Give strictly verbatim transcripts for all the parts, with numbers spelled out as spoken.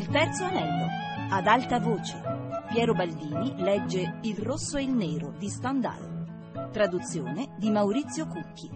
Il terzo anello. Ad alta voce. Piero Baldini legge Il rosso e il nero di Stendhal. Traduzione di Maurizio Cucchi.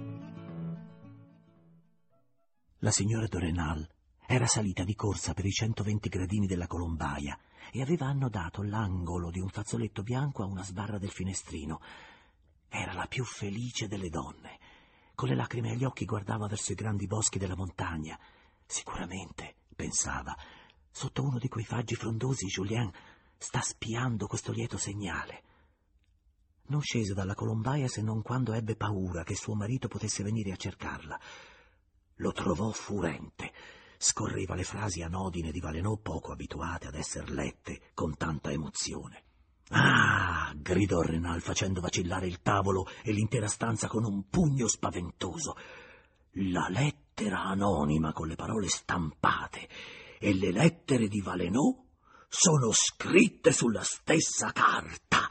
La signora de Rênal era salita di corsa per i centoventi gradini della colombaia e aveva annodato l'angolo di un fazzoletto bianco a una sbarra del finestrino. Era la più felice delle donne. Con le lacrime agli occhi guardava verso i grandi boschi della montagna. Sicuramente, pensava, sotto uno di quei faggi frondosi Julien sta spiando questo lieto segnale. Non scese dalla colombaia se non quando ebbe paura che suo marito potesse venire a cercarla. Lo trovò furente. Scorreva le frasi anodine di Valenod poco abituate ad essere lette con tanta emozione. «Ah!» gridò Rênal facendo vacillare il tavolo e l'intera stanza con un pugno spaventoso. La lettera anonima con le parole stampate e le lettere di Valenod sono scritte sulla stessa carta.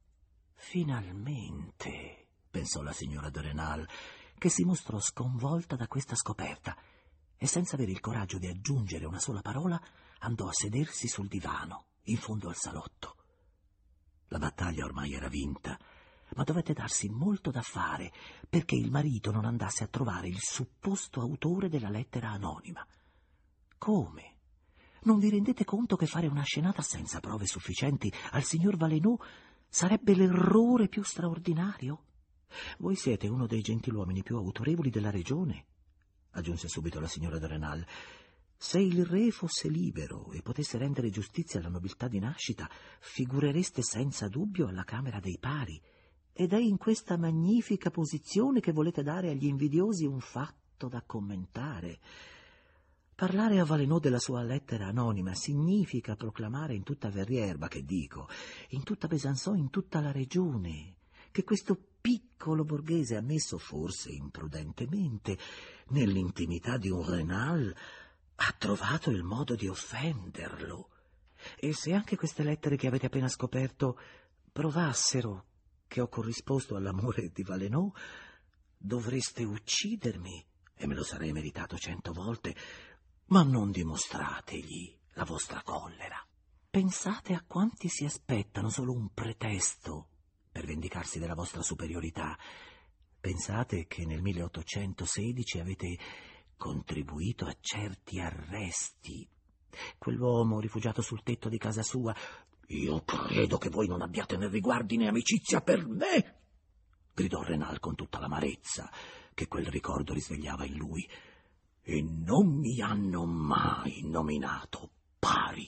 Finalmente, pensò la signora de Rênal, che si mostrò sconvolta da questa scoperta e senza avere il coraggio di aggiungere una sola parola andò a sedersi sul divano in fondo al salotto. La battaglia ormai era vinta, ma dovette darsi molto da fare perché il marito non andasse a trovare il supposto autore della lettera anonima. Come? Non vi rendete conto che fare una scenata senza prove sufficienti al signor Valenod sarebbe l'errore più straordinario? Voi siete uno dei gentiluomini più autorevoli della regione, aggiunse subito la signora de Rênal. Se il re fosse libero e potesse rendere giustizia alla nobiltà di nascita, figurereste senza dubbio alla Camera dei Pari. Ed è in questa magnifica posizione che volete dare agli invidiosi un fatto da commentare. Parlare a Valenod della sua lettera anonima significa proclamare in tutta Verrières, ma che dico, in tutta Besançon, in tutta la regione, che questo piccolo borghese ha messo, forse imprudentemente, nell'intimità di un Rênal, ha trovato il modo di offenderlo. E se anche queste lettere che avete appena scoperto provassero che ho corrisposto all'amore di Valenod, dovreste uccidermi, e me lo sarei meritato cento volte, ma non dimostrategli la vostra collera. Pensate a quanti si aspettano solo un pretesto per vendicarsi della vostra superiorità. Pensate che nel milleottocentosedici avete contribuito a certi arresti. Quell'uomo rifugiato sul tetto di casa sua. Io credo che voi non abbiate né riguardi né amicizia per me, gridò Rênal con tutta l'amarezza che quel ricordo risvegliava in lui. E non mi hanno mai nominato pari.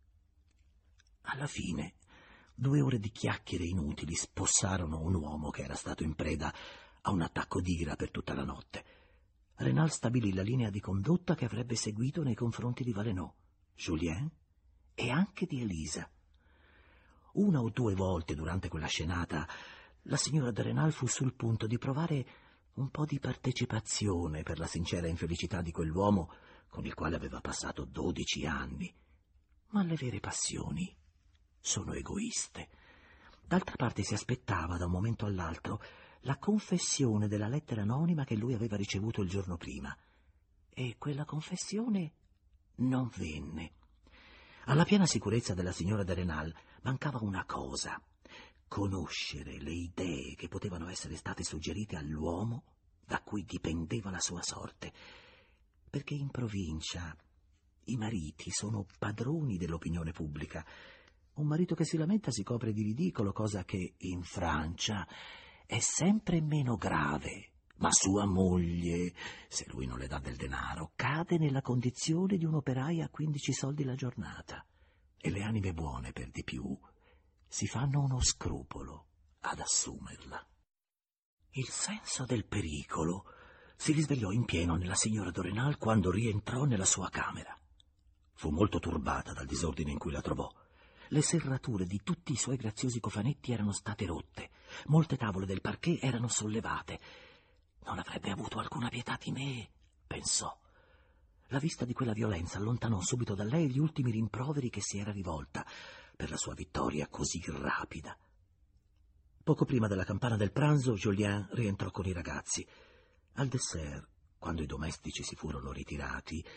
Alla fine, due ore di chiacchiere inutili spossarono un uomo che era stato in preda a un attacco d'ira per tutta la notte. Rênal stabilì la linea di condotta che avrebbe seguito nei confronti di Valenod, Julien e anche di Elisa. Una o due volte durante quella scenata la signora de Rênal fu sul punto di provare un po' di partecipazione per la sincera infelicità di quell'uomo con il quale aveva passato dodici anni. Ma le vere passioni sono egoiste. D'altra parte si aspettava da un momento all'altro la confessione della lettera anonima che lui aveva ricevuto il giorno prima. E quella confessione non venne. Alla piena sicurezza della signora de Rênal mancava una cosa: conoscere le idee che potevano essere state suggerite all'uomo da cui dipendeva la sua sorte. Perché in provincia i mariti sono padroni dell'opinione pubblica. Un marito che si lamenta si copre di ridicolo, cosa che in Francia è sempre meno grave, ma sua moglie, se lui non le dà del denaro, cade nella condizione di un'operaia a quindici soldi la giornata, e le anime buone, per di più, si fanno uno scrupolo ad assumerla. Il senso del pericolo si risvegliò in pieno nella signora de Rênal quando rientrò nella sua camera. Fu molto turbata dal disordine in cui la trovò. Le serrature di tutti i suoi graziosi cofanetti erano state rotte, molte tavole del parquet erano sollevate. Non avrebbe avuto alcuna pietà di me, pensò. La vista di quella violenza allontanò subito da lei gli ultimi rimproveri che si era rivolta per la sua vittoria così rapida. Poco prima della campana del pranzo, Julien rientrò con i ragazzi. Al dessert, quando i domestici si furono ritirati,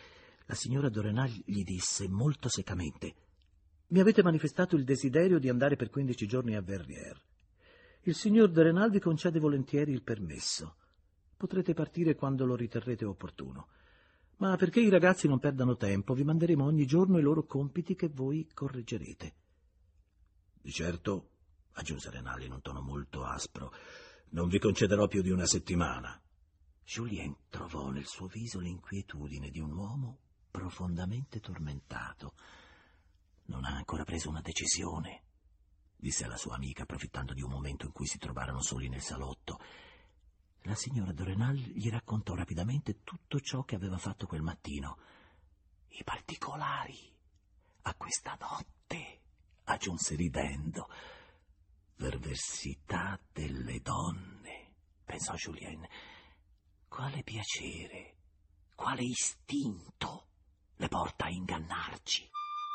la signora de Rênal gli disse molto secamente: «Mi avete manifestato il desiderio di andare per quindici giorni a Verrières. Il signor de Rênal vi concede volentieri il permesso. Potrete partire quando lo riterrete opportuno. Ma perché i ragazzi non perdano tempo, vi manderemo ogni giorno i loro compiti che voi correggerete». «Di certo», aggiunse Rênal in un tono molto aspro, «non vi concederò più di una settimana». Julien trovò nel suo viso l'inquietudine di un uomo profondamente tormentato. «Non ha ancora preso una decisione», disse alla sua amica, approfittando di un momento in cui si trovarono soli nel salotto. La signora de Rênal gli raccontò rapidamente tutto ciò che aveva fatto quel mattino. «I particolari a questa notte», aggiunse ridendo. «Perversità delle donne», pensò Julien. «Quale piacere, quale istinto le porta a ingannarci?»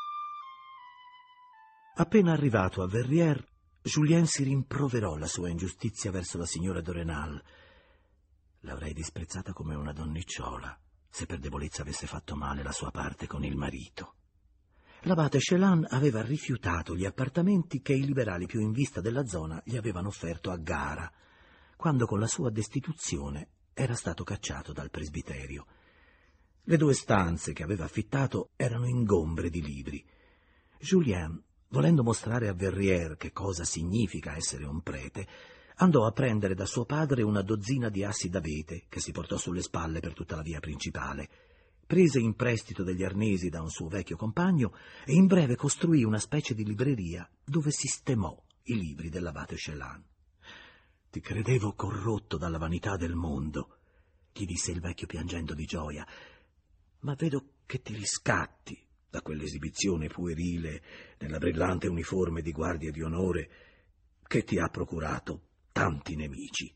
Appena arrivato a Verrières, Julien si rimproverò la sua ingiustizia verso la signora de Rênal. L'avrei disprezzata come una donnicciola se per debolezza avesse fatto male la sua parte con il marito. L'abate Chelan aveva rifiutato gli appartamenti che i liberali più in vista della zona gli avevano offerto a gara, quando con la sua destituzione era stato cacciato dal presbiterio. Le due stanze che aveva affittato erano ingombre di libri. Julien, volendo mostrare a Verrières che cosa significa essere un prete, andò a prendere da suo padre una dozzina di assi d'abete che si portò sulle spalle per tutta la via principale, prese in prestito degli arnesi da un suo vecchio compagno e in breve costruì una specie di libreria dove sistemò i libri dell'abate Chelan. «Ti credevo corrotto dalla vanità del mondo», gli disse il vecchio piangendo di gioia, «ma vedo che ti riscatti da quell'esibizione puerile nella brillante uniforme di guardia di onore che ti ha procurato tanti nemici».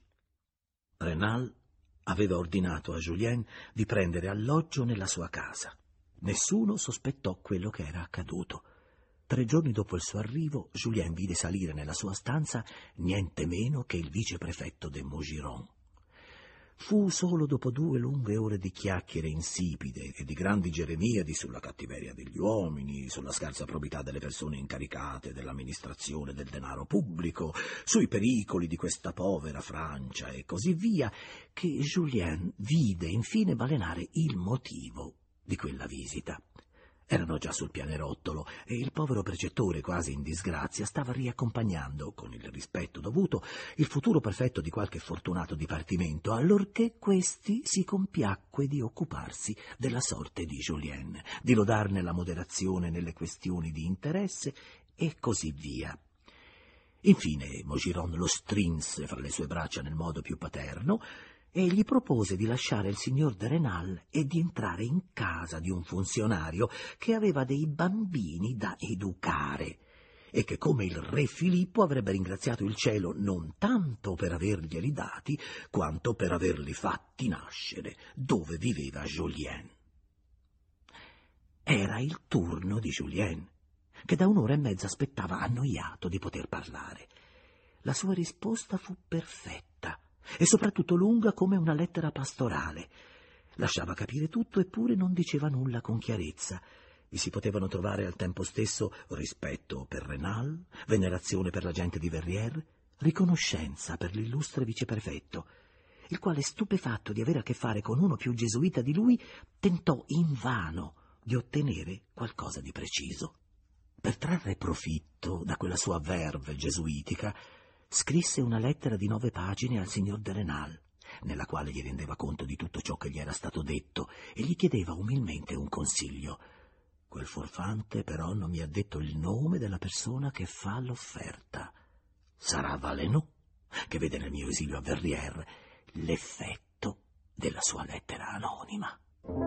Rênal aveva ordinato a Julien di prendere alloggio nella sua casa. Nessuno sospettò quello che era accaduto. Tre giorni dopo il suo arrivo, Julien vide salire nella sua stanza niente meno che il viceprefetto de Maugiron. Fu solo dopo due lunghe ore di chiacchiere insipide e di grandi geremiadi sulla cattiveria degli uomini, sulla scarsa probità delle persone incaricate dell'amministrazione del denaro pubblico, sui pericoli di questa povera Francia e così via, che Julien vide infine balenare il motivo di quella visita. Erano già sul pianerottolo e il povero precettore, quasi in disgrazia, stava riaccompagnando, con il rispetto dovuto, il futuro prefetto di qualche fortunato dipartimento, allorché questi si compiacque di occuparsi della sorte di Julien, di lodarne la moderazione nelle questioni di interesse e così via. Infine Maugiron lo strinse fra le sue braccia nel modo più paterno e gli propose di lasciare il signor de Rênal e di entrare in casa di un funzionario che aveva dei bambini da educare e che, come il re Filippo, avrebbe ringraziato il cielo non tanto per averglieli dati, quanto per averli fatti nascere dove viveva Julien. Era il turno di Julien, che da un'ora e mezza aspettava annoiato di poter parlare. La sua risposta fu perfetta e soprattutto lunga come una lettera pastorale. Lasciava capire tutto, eppure non diceva nulla con chiarezza. Vi si potevano trovare al tempo stesso rispetto per Rênal, venerazione per la gente di Verrières, riconoscenza per l'illustre viceprefetto, il quale, stupefatto di avere a che fare con uno più gesuita di lui, tentò invano di ottenere qualcosa di preciso. Per trarre profitto da quella sua verve gesuitica, scrisse una lettera di nove pagine al signor de Rênal, nella quale gli rendeva conto di tutto ciò che gli era stato detto e gli chiedeva umilmente un consiglio. Quel furfante però non mi ha detto il nome della persona che fa l'offerta. Sarà Valenod, che vede nel mio esilio a Verrières l'effetto della sua lettera anonima.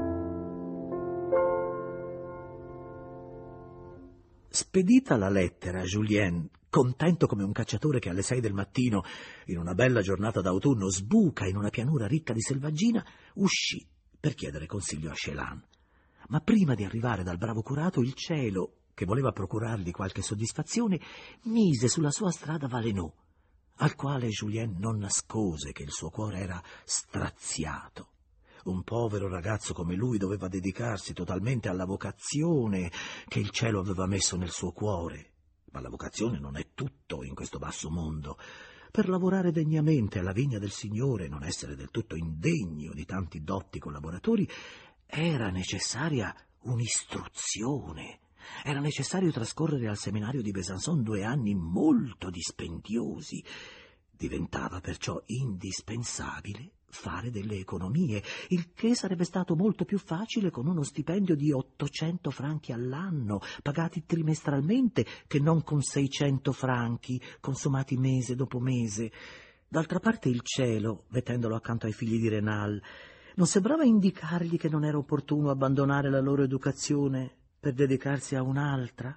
Spedita la lettera, Julien, contento come un cacciatore che alle sei del mattino, in una bella giornata d'autunno, sbuca in una pianura ricca di selvaggina, uscì per chiedere consiglio a Chelan. Ma prima di arrivare dal bravo curato, il cielo, che voleva procurargli qualche soddisfazione, mise sulla sua strada Valenod, al quale Julien non nascose che il suo cuore era straziato. un povero ragazzo come lui doveva dedicarsi totalmente alla vocazione che il cielo aveva messo nel suo cuore. Ma la vocazione non è tutto in questo basso mondo. Per lavorare degnamente alla vigna del Signore, non essere del tutto indegno di tanti dotti collaboratori, era necessaria un'istruzione. Era necessario trascorrere al seminario di Besançon due anni molto dispendiosi. Diventava perciò indispensabile fare delle economie, il che sarebbe stato molto più facile con uno stipendio di ottocento franchi all'anno, pagati trimestralmente, che non con seicento franchi, consumati mese dopo mese. D'altra parte il cielo, mettendolo accanto ai figli di Renal, non sembrava indicargli che non era opportuno abbandonare la loro educazione per dedicarsi a un'altra?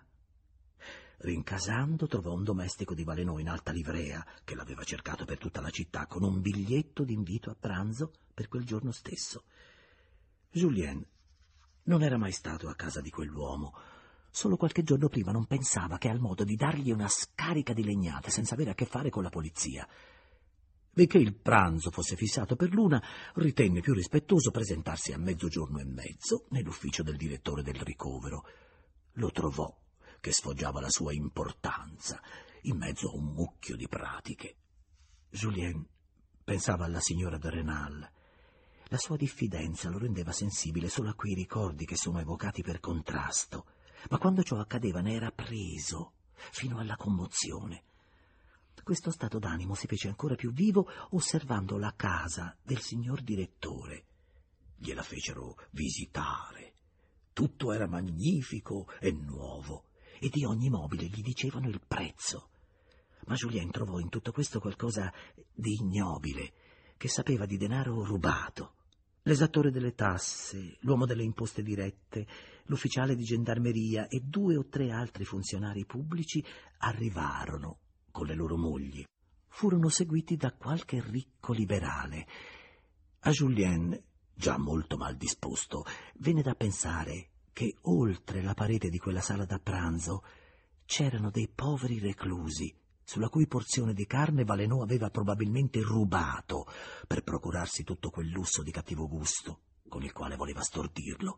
Rincasando, trovò un domestico di Valenod in alta livrea, che l'aveva cercato per tutta la città, con un biglietto d'invito a pranzo per quel giorno stesso. Julien non era mai stato a casa di quell'uomo. Solo qualche giorno prima non pensava che al modo di dargli una scarica di legnate senza avere a che fare con la polizia. Benché il pranzo fosse fissato per l'una, ritenne più rispettoso presentarsi a mezzogiorno e mezzo nell'ufficio del direttore del ricovero. Lo trovò, che sfoggiava la sua importanza, in mezzo a un mucchio di pratiche. Julien pensava alla signora de Renal. La sua diffidenza lo rendeva sensibile solo a quei ricordi che sono evocati per contrasto, ma quando ciò accadeva ne era preso fino alla commozione. Questo stato d'animo si fece ancora più vivo osservando la casa del signor direttore. Gliela fecero visitare. Tutto era magnifico e nuovo, e di ogni mobile gli dicevano il prezzo. Ma Julien trovò in tutto questo qualcosa di ignobile, che sapeva di denaro rubato. L'esattore delle tasse, l'uomo delle imposte dirette, l'ufficiale di gendarmeria e due o tre altri funzionari pubblici arrivarono con le loro mogli. Furono seguiti da qualche ricco liberale. A Julien, già molto mal disposto, venne da pensare che oltre la parete di quella sala da pranzo c'erano dei poveri reclusi, sulla cui porzione di carne Valenod aveva probabilmente rubato per procurarsi tutto quel lusso di cattivo gusto con il quale voleva stordirlo.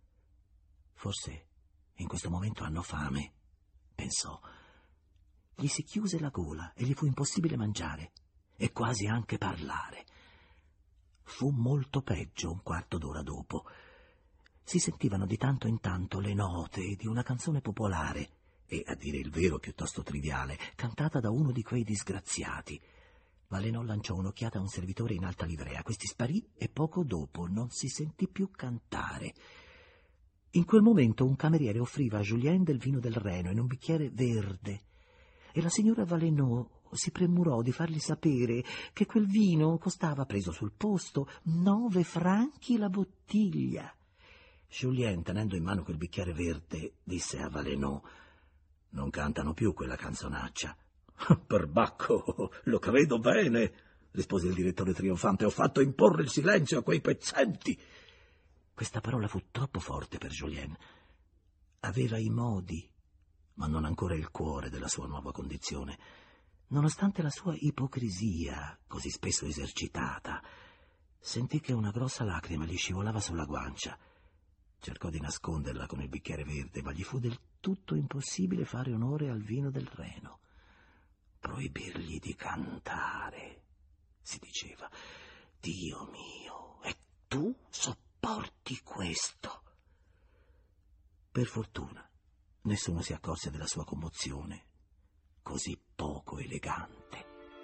Forse in questo momento hanno fame, pensò. Gli si chiuse la gola e gli fu impossibile mangiare e quasi anche parlare. Fu molto peggio un quarto d'ora dopo. Si sentivano di tanto in tanto le note di una canzone popolare e, a dire il vero, piuttosto triviale, cantata da uno di quei disgraziati. Valenod lanciò un'occhiata a un servitore in alta livrea. Questi sparì e poco dopo non si sentì più cantare. In quel momento un cameriere offriva a Julien del vino del Reno in un bicchiere verde e la signora Valenod si premurò di fargli sapere che quel vino costava, preso sul posto, nove franchi la bottiglia. Julien, tenendo in mano quel bicchiere verde, disse a Valenod: «Non cantano più quella canzonaccia». «Perbacco, lo credo bene», rispose il direttore trionfante. «Ho fatto imporre il silenzio a quei pezzenti». Questa parola fu troppo forte per Julien. Aveva i modi, ma non ancora il cuore della sua nuova condizione. Nonostante la sua ipocrisia, così spesso esercitata, sentì che una grossa lacrima gli scivolava sulla guancia. Cercò di nasconderla con il bicchiere verde, ma gli fu del tutto impossibile fare onore al vino del Reno. Proibirgli di cantare, si diceva. Dio mio, e tu sopporti questo? Per fortuna nessuno si accorse della sua commozione, così poco elegante.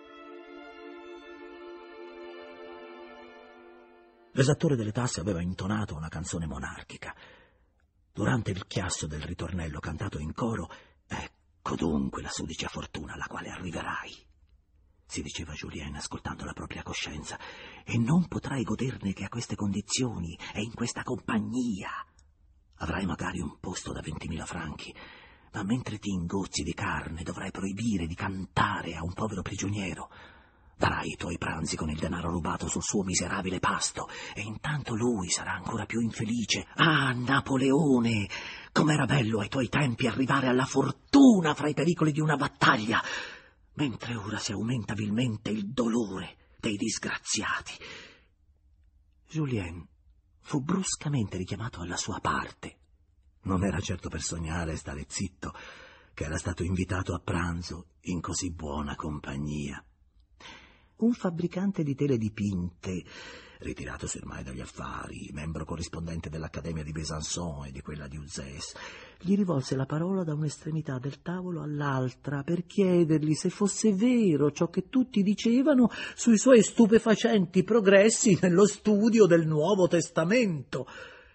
L'esattore delle tasse aveva intonato una canzone monarchica. Durante il chiasso del ritornello cantato in coro: «Ecco dunque la sudicia fortuna alla quale arriverai», si diceva Julien ascoltando la propria coscienza, «e non potrai goderne che a queste condizioni e in questa compagnia. Avrai magari un posto da ventimila franchi, ma mentre ti ingozzi di carne dovrai proibire di cantare a un povero prigioniero. Darai i tuoi pranzi con il denaro rubato sul suo miserabile pasto, e intanto lui sarà ancora più infelice. Ah, Napoleone, com'era bello ai tuoi tempi arrivare alla fortuna fra i pericoli di una battaglia, mentre ora si aumenta vilmente il dolore dei disgraziati». Julien fu bruscamente richiamato alla sua parte. Non era certo per sognare stare zitto, che era stato invitato a pranzo in così buona compagnia. Un fabbricante di tele dipinte, ritiratosi ormai dagli affari, membro corrispondente dell'Accademia di Besançon e di quella di Uzès, gli rivolse la parola da un'estremità del tavolo all'altra per chiedergli se fosse vero ciò che tutti dicevano sui suoi stupefacenti progressi nello studio del Nuovo Testamento.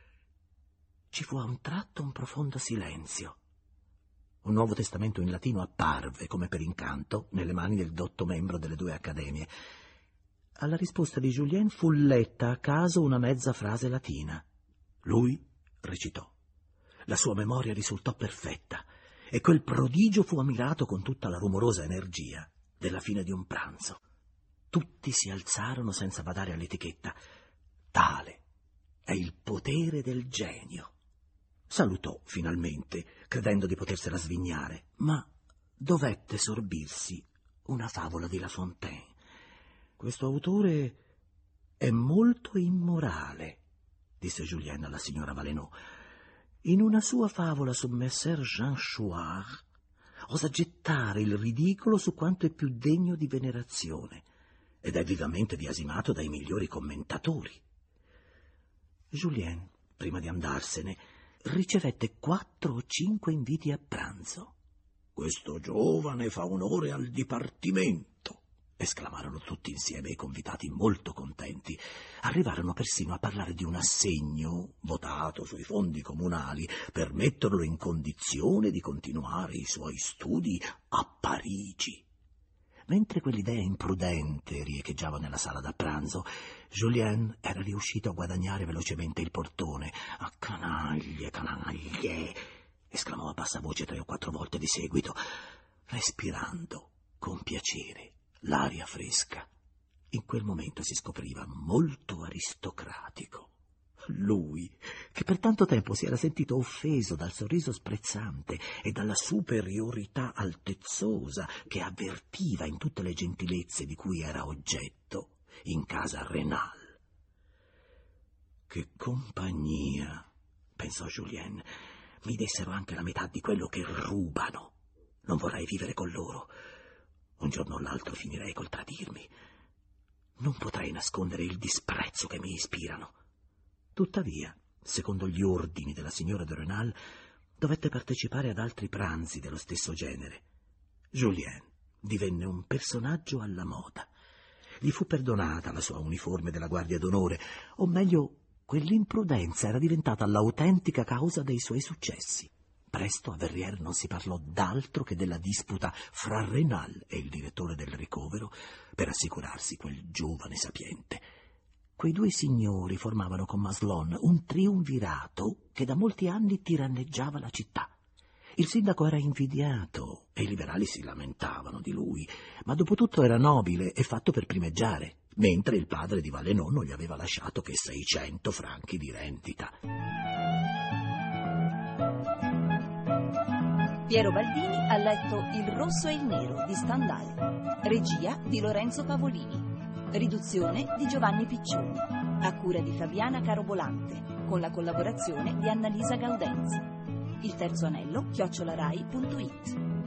Ci fu a un tratto un profondo silenzio. Un Nuovo Testamento in latino apparve, come per incanto, nelle mani del dotto membro delle due accademie. Alla risposta di Julien fu letta a caso una mezza frase latina. Lui recitò. La sua memoria risultò perfetta e quel prodigio fu ammirato con tutta la rumorosa energia della fine di un pranzo. Tutti si alzarono senza badare all'etichetta. Tale è il potere del genio. Salutò finalmente, credendo di potersela svignare, ma dovette sorbirsi una favola di La Fontaine. Questo autore è molto immorale, disse Julien alla signora Valenod. In una sua favola su Messer Jean Chouart osa gettare il ridicolo su quanto è più degno di venerazione ed è vivamente biasimato dai migliori commentatori. Julien, prima di andarsene, ricevette quattro o cinque inviti a pranzo. «Questo giovane fa onore al dipartimento», esclamarono tutti insieme i convitati molto contenti. Arrivarono persino a parlare di un assegno votato sui fondi comunali per metterlo in condizione di continuare i suoi studi a Parigi. Mentre quell'idea imprudente riecheggiava nella sala da pranzo, Julien era riuscito a guadagnare velocemente il portone. «Ah, canaglie, canaglie!» esclamò a bassa voce tre o quattro volte di seguito, respirando con piacere l'aria fresca. In quel momento si scopriva molto aristocratico. Lui, che per tanto tempo si era sentito offeso dal sorriso sprezzante e dalla superiorità altezzosa che avvertiva in tutte le gentilezze di cui era oggetto in casa Raynal. «Che compagnia», pensò Julien, «mi dessero anche la metà di quello che rubano. Non vorrei vivere con loro. Un giorno o l'altro finirei col tradirmi. Non potrei nascondere il disprezzo che mi ispirano». Tuttavia, secondo gli ordini della signora de Raynal, dovette partecipare ad altri pranzi dello stesso genere. Julien divenne un personaggio alla moda. Gli fu perdonata la sua uniforme della Guardia d'Onore, o meglio, quell'imprudenza era diventata l'autentica causa dei suoi successi. Presto a Verrières non si parlò d'altro che della disputa fra Raynal e il direttore del ricovero per assicurarsi quel giovane sapiente. Quei due signori formavano con Maslon un triumvirato che da molti anni tiranneggiava la città. Il sindaco era invidiato e i liberali si lamentavano di lui, ma dopo tutto era nobile e fatto per primeggiare, mentre il padre di Valenod non gli aveva lasciato che seicento franchi di rendita. Piero Baldini ha letto Il rosso e il nero di Stendhal, regia di Lorenzo Pavolini. Riduzione di Giovanni Piccioni, a cura di Fabiana Carobolante, con la collaborazione di Annalisa Gaudenzi. Il terzo anello, chiocciolarai punto it.